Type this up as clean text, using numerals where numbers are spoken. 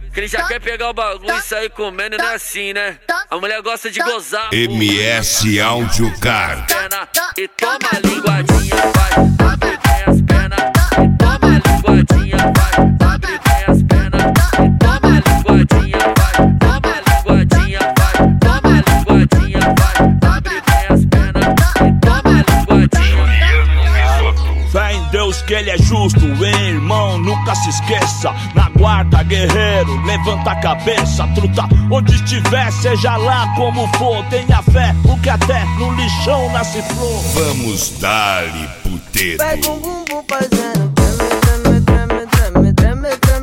Que ele já quer pegar o bagulho e sair comendo, não é assim, né? A mulher gosta de gozar. MS Audio Card. E toma a linguadinha, vai, abre bem as pernas. E toma a linguadinha, vai, abre bem as pernas. E toma a linguadinha, vai, toma a linguadinha, vai, toma a linguadinha, vai, abre bem as pernas. E toma a linguadinha. Fé em Deus que ele é justo, hein, irmão, nunca se esqueça. Na guarda, guerreiro, levanta a cabeça, truta. Onde estiver, seja lá como for, tenha fé, porque até no lixão nasce flor. Vamos dar-lhe puteiro. Pega um bumbum fazendo treme, treme, treme, treme, treme, treme.